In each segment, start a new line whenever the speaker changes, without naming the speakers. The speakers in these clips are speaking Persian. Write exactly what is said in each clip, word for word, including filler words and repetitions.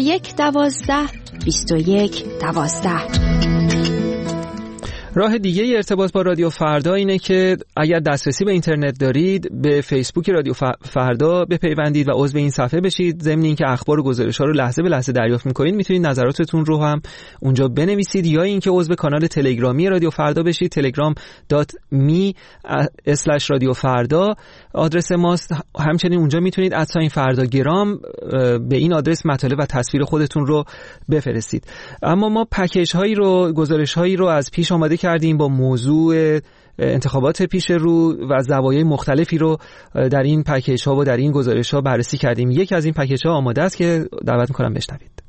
یک دوازده بیست و یک دوازده.
راه دیگه ارتباط با رادیو فردا اینه که اگر دسترسی به اینترنت دارید به فیسبوک رادیو فردا بپیوندید و عضو این صفحه بشید. ضمن اینکه اخبار و گزارش‌ها رو لحظه به لحظه دریافت می‌کنید، میتونید نظراتتون رو هم اونجا بنویسید یا اینکه عضو کانال تلگرامی رادیو فردا بشید. تلگرام دات می اسلش رادیو فردا آدرس ماست. همچنین اونجا میتونید ادساین فرداگرام به این آدرس مطالب و تصویر خودتون رو بفرستید. اما ما پکیج هایی رو گزارش هایی رو از پیش آماده کردیم با موضوع انتخابات پیش رو و زوایای مختلفی رو در این پکیج ها و در این گزارش ها بررسی کردیم. یکی از این پکیج ها آماده است که دعوت میکنم بشنوید.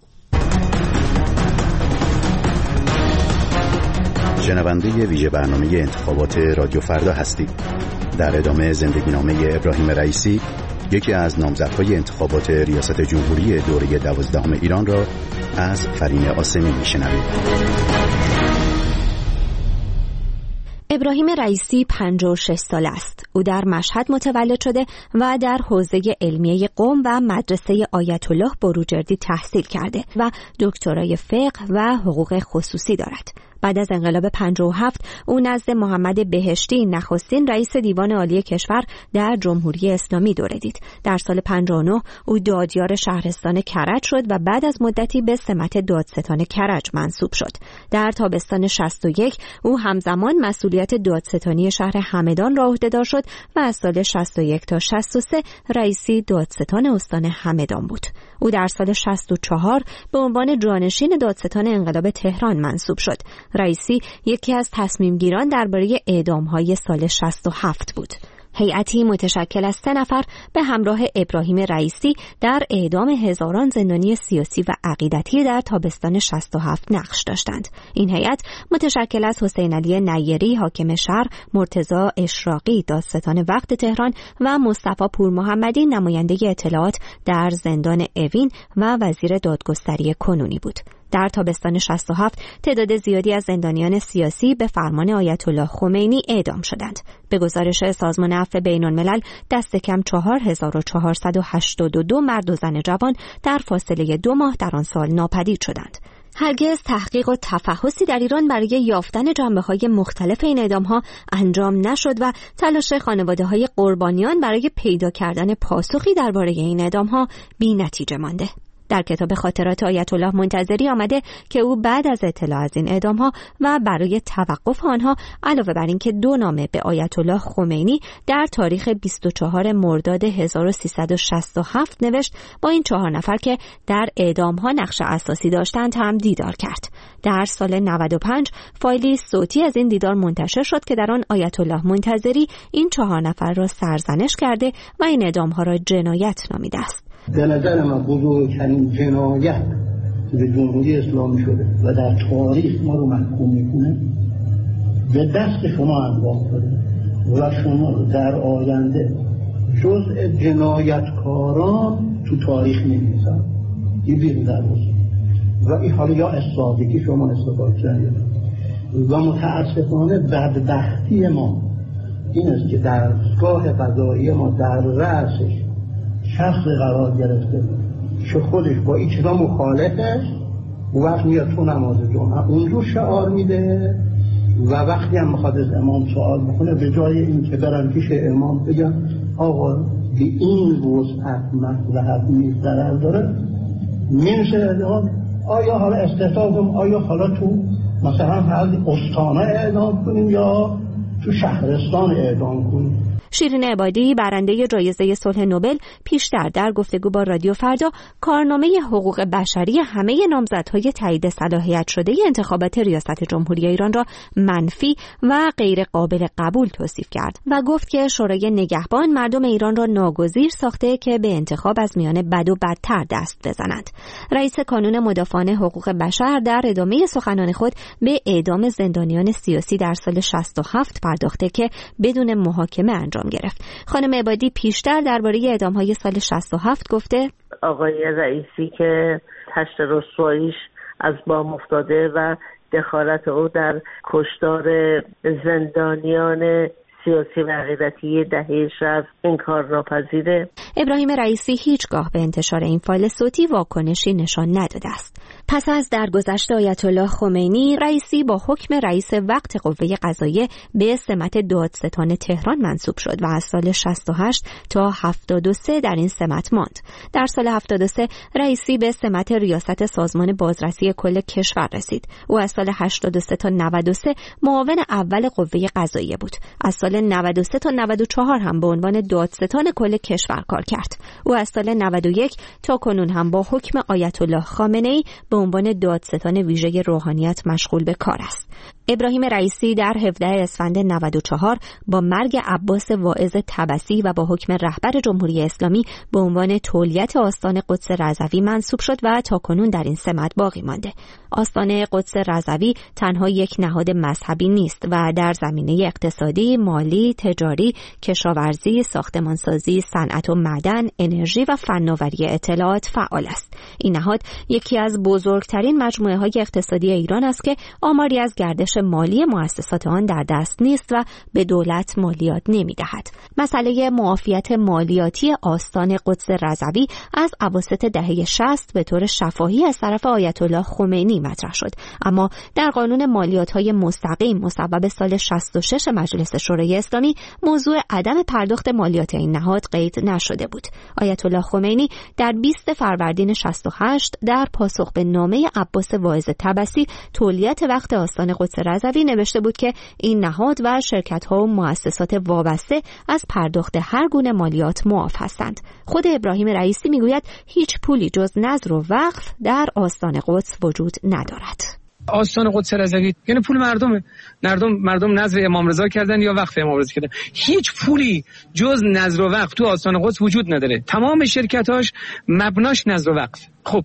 شنونده ویژه برنامه انتخابات رادیو فردا هستید. در ادامه زندگی نامه ابراهیم رئیسی، یکی از نامزدهای انتخابات ریاست جمهوری دوره دوازدهم ایران را از فرین آسمی میشنوید.
ابراهیم رئیسی پنجاه و شش ساله است. او در مشهد متولد شده و در حوزه علمیه قم و مدرسه آیت الله بروجردی تحصیل کرده و دکترای فقه و حقوق خصوصی دارد. بعد از انقلاب پنجاه و هفت او نزد محمد بهشتی نخستین رئیس دیوان عالی کشور در جمهوری اسلامی دوره دید. در سال پنجاه و نه او دادیار شهرستان کرج شد و بعد از مدتی به سمت دادستان کرج منصوب شد. در تابستان شصت و یک او همزمان مسئولیت دادستانی شهر همدان را عهده‌دار شد و از سال شصت و یک تا شصت و سه رئیسی دادستان استان همدان بود. او در سال شصت و چهار به عنوان جانشین دادستان انقلاب تهران منصوب شد. رئیسی یکی از تصمیمگیران درباره اعدام‌های سال شصت و هفت بود. هیئتی متشکل از سه نفر به همراه ابراهیم رئیسی در اعدام هزاران زندانی سیاسی و عقیدتی در تابستان شصت و هفت نقش داشتند. این هیئت متشکل از حسین علی نیری حاکم شهر، مرتضی اشراقی دادستان وقت تهران و مصطفی پورمحمدی نماینده اطلاعات در زندان اوین و وزیر دادگستری کنونی بود. در تابستان شصت و هفت تعداد زیادی از زندانیان سیاسی به فرمان آیت الله خمینی اعدام شدند. به گزارش سازمان عفو بین‌الملل دست کم چهار هزار و چهارصد و هشتاد و دو مرد و زن جوان در فاصله دو ماه در آن سال ناپدید شدند. هرگز تحقیق و تفحصی در ایران برای یافتن جنبه‌های مختلف این اعدام‌ها انجام نشد و تلاش خانواده‌های قربانیان برای پیدا کردن پاسخی درباره این اعدام‌ها بی‌نتیجه مانده. در کتاب خاطرات آیت الله منتظری آمده که او بعد از اطلاع از این اعدام‌ها و برای توقف آنها علاوه بر اینکه دو نامه به آیت الله خمینی در تاریخ بیست و چهارم مرداد هزار و سیصد و شصت و هفت نوشت، با این چهار نفر که در اعدام‌ها نقش اساسی داشتند هم دیدار کرد. در سال نود و پنج فایلی صوتی از این دیدار منتشر شد که در آن آیت الله منتظری این چهار نفر را سرزنش کرده و این اعدام‌ها را جنایت نامیده است.
به نظر من بزرگترین جنایت به جمهوری اسلامی شده و در تاریخ ما رو محکوم میکنه به دست شما انجام شده و شما در آینده جزء جنایتکاران تو تاریخ نمی‌نویسن. این بیرون در بسید و این حالا یا استادگی شما استفاده کنید و متاسفانه بدبختی ما این است که درگاه قضایی ما در رأسش شخص قرار گرفته که خودش با اجرا مخالفه و وقت میاد تو نماز جمعه اونجور شعار میده و وقتی هم میخواد از امام سوال بکنه به جای این که برن پیش امام بگن آقا به این وسعت مصلحت نیست ضرر داره میرسه آیا حالا استحقاقم آیا حالا تو مثلا هر استانه اعدام کنیم یا تو شهرستان اعدام کنیم.
شیرین عبادی برنده جایزه صلح نوبل پیشتر در گفتگو با رادیو فردا کارنامه حقوق بشری همه نامزدهای تایید صلاحیت شده انتخابات ریاست جمهوری ایران را منفی و غیر قابل قبول توصیف کرد و گفت که شورای نگهبان مردم ایران را ناگزیر ساخته که به انتخاب از میان بد و بدتر دست بزنند. رئیس کانون مدافعان حقوق بشر در ادامه سخنان خود به اعدام زندانیان سیاسی در سال شصت و هفت پرداخته که بدون محاکمه انجام گرفت. خانم عبادی پیشتر درباره اعدام‌های سال شصت و هفت گفته
آقای رئیسی که تشت رسواییش از بام افتاده و دخالت او در کشتار زندانیان سیاسی و عقیدتی دهه شصت انکارناپذیره.
ابراهیم رئیسی هیچگاه به انتشار این فایل صوتی واکنشی نشان نداده است. پس از درگذشت آیت الله خمینی، رئیسی با حکم رئیس وقت قوه قضاییه به سمت دادستان تهران منصوب شد و از سال شصت و هشت تا هفتاد و سه در این سمت ماند. در سال هفتاد و سه رئیسی به سمت ریاست سازمان بازرسی کل کشور رسید. او از سال هشتاد و سه تا نود و سه معاون اول قوه قضاییه بود. از سال نود و سه تا نود و چهار هم به عنوان دادستان کل کشور کار کرد. او از سال نود و یک تا کنون هم با حکم آیت الله خامنه‌ای به عنوان دادستان ویژه روحانیت مشغول به کار است. ابراهیم رئیسی در هفدهم اسفند نود و چهار با مرگ عباس واعظ طبسی و با حکم رهبر جمهوری اسلامی به عنوان تولیت آستان قدس رضوی منصوب شد و تاکنون در این سمت باقی مانده. آستان قدس رضوی تنها یک نهاد مذهبی نیست و در زمینه اقتصادی، مالی، تجاری، کشاورزی، ساختمانسازی، صنعت و معدن، انرژی و فناوری اطلاعات فعال است. این نهاد یکی از بزرگترین مجموعه‌های اقتصادی ایران است که آماری از گردش مالی مؤسسات آن در دست نیست و به دولت مالیات نمی‌دهد. مسئله معافیت مالیاتی آستان قدس رضوی از اواسط دهه شصت به طور شفاهی از طرف آیت الله خمینی مطرح شد، اما در قانون مالیات‌های مستقیم مصوب سال شصت و شش مجلس شورای اسلامی موضوع عدم پرداخت مالیات این نهاد قید نشده بود. آیت الله خمینی در بیست فروردین شصت و هشت در پاسخ به نامه عباس واعظ طبسی تولیت وقت آستان قدس رضوی نوشته بود که این نهاد و شرکت‌ها و مؤسسات وابسته از پرداخت هر گونه مالیات معاف هستند. خود ابراهیم رئیسی میگوید هیچ پولی جز نذر و وقف در آستان قدس وجود ندارد.
آستان قدس رضوی یعنی پول مردمه. مردم مردم نذر امام رضا کردن یا وقف امام رضا کردن. هیچ پولی جز نذر و وقف تو آستان قدس وجود نداره. تمام شرکتاش مبناش نذر و وقف. خب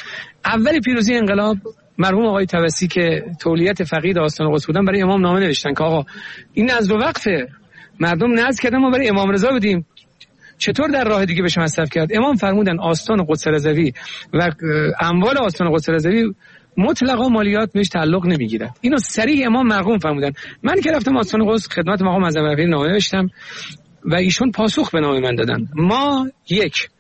اول پیروزی انقلاب مرحوم آقای طبسی که تولیت فقید آستان قدس بودن برای امام نامه نوشتن که آقا این نذر و وقفه، مردم نذر کردن ما برای امام رضا بدیم، چطور در راه دیگه بشه مصرف کرد؟ امام فرمودن آستان قدس رضوی و اموال آستان قدس رضوی مطلقا مالیات بهش تعلق نمیگیره. اینو صریح امام مرحوم فرمودن. من که رفتم آستان قدس خدمت مقام معظم رهبری نامه نوشتم و ایشون پاسخ به نامه من دادن. ما یک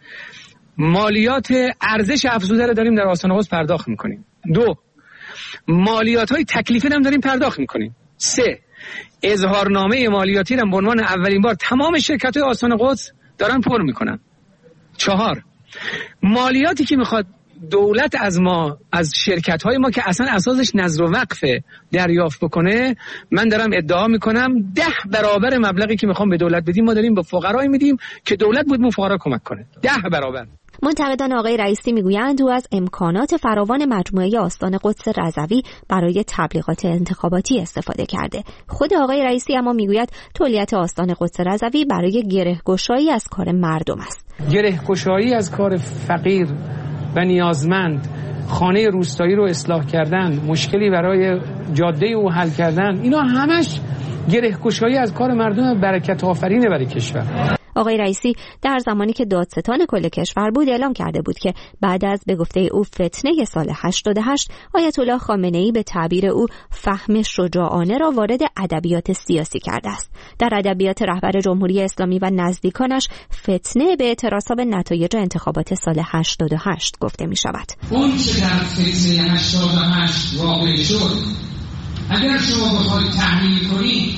مالیات ارزش افزوده رو داریم در آستان قدس پرداخت میکنیم. دو مالیات‌های تکلیفی هم داریم پرداخت میکنیم. سه اظهارنامه مالیاتی رو به عنوان اولین بار تمام شرکت‌های آستان قدس دارن پر میکنن. چهار مالیاتی که میخواد دولت از ما از شرکت‌های ما که اصلا اساسش نذر و وقفه دریافت بکنه، من دارم ادعا میکنم ده برابر مبلغی که میخوام به دولت بدیم ما داریم به فقرای میدیم که دولت بود به فقرا کمک کنه. ده برابر.
منتقدان آقای رئیسی میگویند او از امکانات فراوان مجموعه آستان قدس رضوی برای تبلیغات انتخاباتی استفاده کرده. خود آقای رئیسی اما میگوید تولیت آستان قدس رضوی برای گره‌گشایی از کار مردم است.
گره‌گشایی از کار فقیر و نیازمند، خانه روستایی رو اصلاح کردن، مشکلی برای جاده او حل کردن، اینا همش گره‌گشایی از کار مردم برکت آفرینه برای کشور.
آقای رئیسی در زمانی که دادستان کل کشور بود اعلام کرده بود که بعد از به گفته او فتنه سال هشتاد و هشت آیت الله خامنه‌ای به تعبیر او فهم شجاعانه را وارد ادبیات سیاسی کرده است. در ادبیات رهبر جمهوری اسلامی و نزدیکانش فتنه به اعتراض نتایج انتخابات سال هشتاد و هشت گفته می شود.
اون که در فتنه هشتاد و هشت واقع شد، اگر شما بخواید تحلیل کنید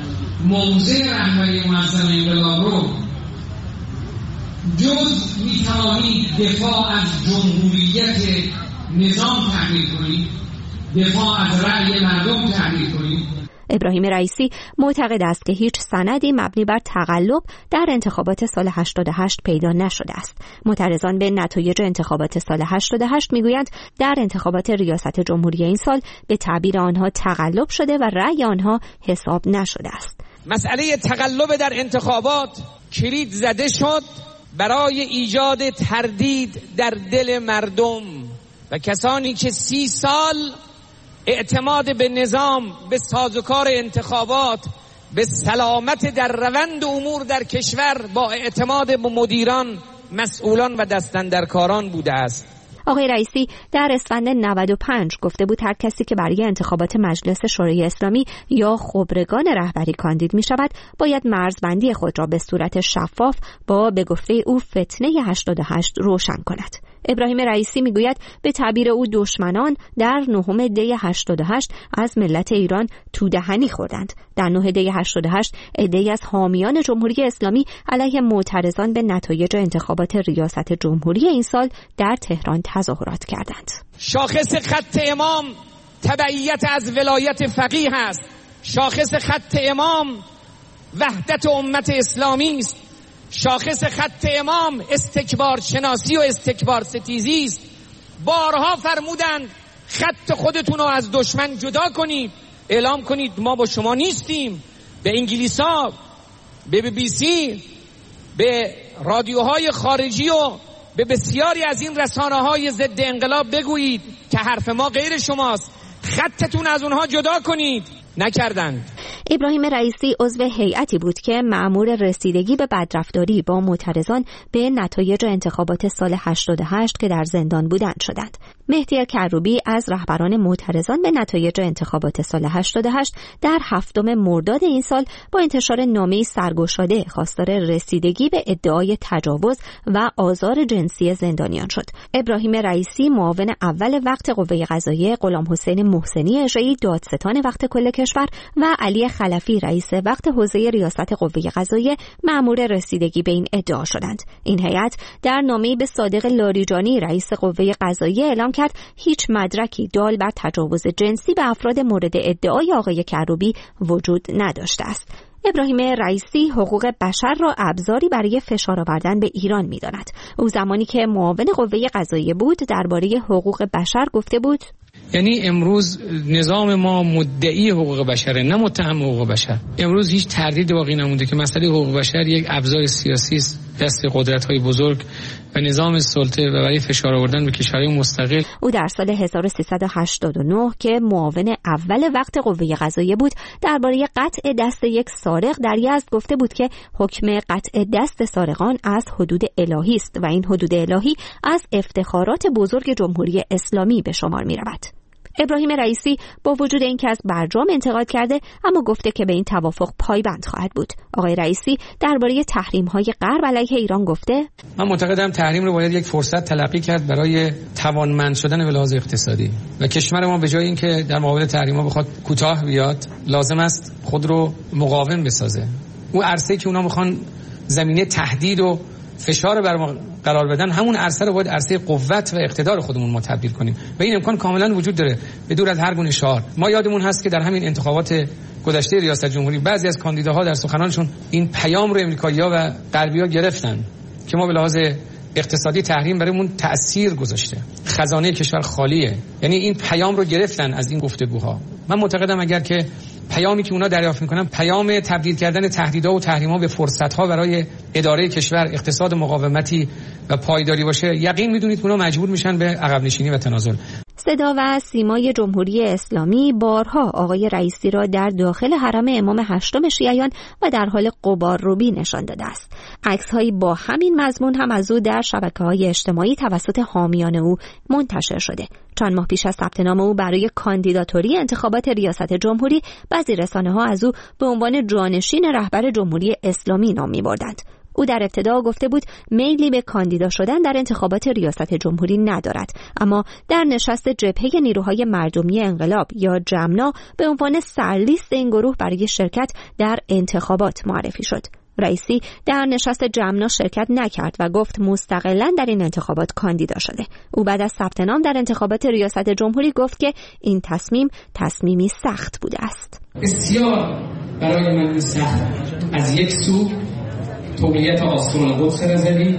موضع رهبری معظم انقلاب رو جز میتوانید دفاع از جمهوریت نظام تحلیل کنید، دفاع از رأی مردم تحلیل کنید.
ابراهیم رئیسی معتقد است که هیچ سندی مبنی بر تقلب در انتخابات سال هشتاد و هشت پیدا نشده است. معترضان به نتایج انتخابات سال هشتاد و هشت میگویند در انتخابات ریاست جمهوری این سال به تعبیر آنها تقلب شده و رأی آنها حساب نشده است.
مسئله تقلب در انتخابات کلید زده شد برای ایجاد تردید در دل مردم و کسانی که سی سال اعتماد به نظام، به سازوکار انتخابات، به سلامت در روند امور در کشور با اعتماد به مدیران، مسئولان و دستاندرکاران بوده است.
آقای رئیسی در اسفند نود و پنج گفته بود هر کسی که برای انتخابات مجلس شورای اسلامی یا خبرگان رهبری کاندید می شود باید مرزبندی خود را به صورت شفاف با به گفته او فتنه هشتاد و هشت روشن کند. ابراهیم رئیسی میگوید به تعبیر او دشمنان در نهم دی هشتاد و هشت از ملت ایران تودهنی خوردند. در نه دی هشتاد و هشت عده‌ای از حامیان جمهوری اسلامی علیه معترضان به نتایج انتخابات ریاست جمهوری این سال در تهران تظاهرات کردند.
شاخص خط امام تبعیت از ولایت فقیه است. شاخص خط امام وحدت امت اسلامی است. شاخص خط امام استکبار شناسی و استکبار ستیزی است. بارها فرمودند خط خودتون رو از دشمن جدا کنید، اعلام کنید ما با شما نیستیم. به انگلیسا، به بی بی سی، به رادیوهای خارجی و به بسیاری از این رسانه‌های ضد انقلاب بگویید که حرف ما غیر شماست، خطتون از اونها جدا کنید. نکردند.
ابراهیم رئیسی عضو هیئتی بود که مأمور رسیدگی به بدرفتاری با معترضان به نتایج انتخابات سال هشتاد و هشت که در زندان بودند شدند. مهدی کروبی از رهبران معترضان به نتایج انتخابات سال هشتاد و هشت در هفتم مرداد این سال با انتشار نامه‌ای سرگشاده خواستار رسیدگی به ادعای تجاوز و آزار جنسی زندانیان شد. ابراهیم رئیسی معاون اول وقت قوه قضاییه، غلام حسین محسنی اژه‌ای دادستان وقت کل کشور و علی خلفی رئیس وقت حوزه ریاست قوه قضاییه مأمور رسیدگی به این ادعا شدند. این هیئت در نامه‌ای به صادق لاریجانی رئیس قوه قضاییه اعلام کرد هیچ مدرکی دال بر تجاوز جنسی به افراد مورد ادعای آقای کروبی وجود نداشته است. ابراهیم رئیسی حقوق بشر را ابزاری برای فشار آوردن به ایران می‌داند. او زمانی که معاون قوه قضاییه بود درباره حقوق بشر گفته بود:
یعنی امروز نظام ما مدعی حقوق بشره، نه متهم حقوق بشر. امروز هیچ تردید باقی نمونده که مسئله حقوق بشر یک ابزار سیاسی است دست قدرت‌های بزرگ و نظام سلطه و برای فشار آوردن به کشورهای مستقل.
او در سال هزار و سیصد و هشتاد و نه که معاون اول وقت قوه قضاییه بود درباره قطع دست یک سارق در یزد گفته بود که حکم قطع دست سارقان از حدود الهی است و این حدود الهی از افتخارات بزرگ جمهوری اسلامی به شمار می‌رود. ابراهیم رئیسی با وجود اینکه از برجام انتقاد کرده اما گفته که به این توافق پایبند خواهد بود. آقای رئیسی درباره تحریم‌های غرب علیه ایران گفته:
من معتقدم تحریم رو باید یک فرصت تلقی کرد برای توانمند شدن به لحاظ اقتصادی و کشور ما به جای اینکه در مقابل تحریم‌ها بخواد کوتاه بیاد لازم است خود رو مقاوم بسازه. او عرصه‌ای که اونا میخوان زمینه تهدید و فشار بر ما قرار بدن همون عرصه رو باید عرصه قوت و اقتدار خودمون ما تبدیل کنیم و این امکان کاملا وجود داره به دور از هر گونه شعار. ما یادمون هست که در همین انتخابات گذشته ریاست جمهوری بعضی از کاندیداها در سخنانشون این پیام رو امریکایی‌ها و غربی‌ها گرفتن که ما به لحاظ اقتصادی تحریم برامون تأثیر گذاشته، خزانه کشور خالیه. یعنی این پیام رو گرفتن از این گفتگوها. من معتقدم اگر که پیامی که اونا دریافت میکنن پیام تبدیل کردن تهدیدها و تحریم‌ها به فرصت‌ها برای اداره کشور، اقتصاد مقاومتی و پایداری باشه، یقین میدونید اونا مجبور میشن به عقب نشینی و تنازل.
صدا و سیمای جمهوری اسلامی بارها آقای رئیسی را در داخل حرم امام هشتم شیعیان و در حال غبارروبی نشان داده است. عکس‌هایی با همین مضمون هم از او در شبکه‌های اجتماعی توسط حامیان او منتشر شده. چند ماه پیش از ثبت نام او برای کاندیداتوری انتخابات ریاست جمهوری، بعضی رسانه‌ها از او به عنوان جانشین رهبر جمهوری اسلامی نام می‌بردند. او در ابتدا گفته بود میلی به کاندیدا شدن در انتخابات ریاست جمهوری ندارد، اما در نشست جبهه نیروهای مردمی انقلاب یا جمنا به عنوان سرلیست این گروه برای شرکت در انتخابات معرفی شد. رئیسی در نشست جمنا شرکت نکرد و گفت مستقلاً در این انتخابات کاندیدا شده. او بعد از ثبت نام در انتخابات ریاست جمهوری گفت که این تصمیم تصمیمی سخت بوده است.
بسیار برای من سخت. از یک سو تولیت آسمان قدس رضوی،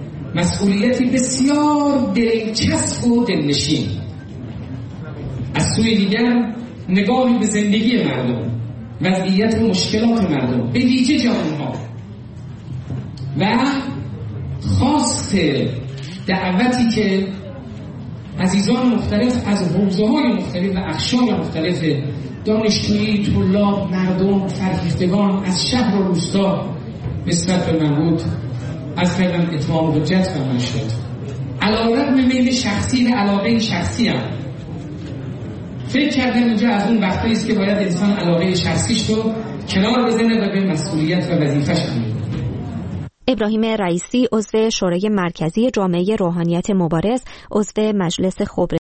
مسئولیتی بسیار دلچسب و دلنشین. از سوی دیگر نگاهی به زندگی مردم، وضعیت و مشکلات مردم به ویژه جوانها و خواست دعوتی که عزیزان مختلف از حوزه‌های مختلف و اقشار مختلف دانشجویی، طلاب، مردم، فرهیختگان از شهر و روستا نسبت به من بود از کردن اتمام حجت فرمان شد. علیرغم میل شخصی و علاقه شخصی هم فکر کردم اونجا از اون وقتایی است که باید انسان علاقه شخصیش رو کنار بزنه و به مسئولیت و وظیفه‌اش عمل کنه.
ابراهیم رئیسی عضو شورای مرکزی جامعه روحانیت مبارز، عضو مجلس خبره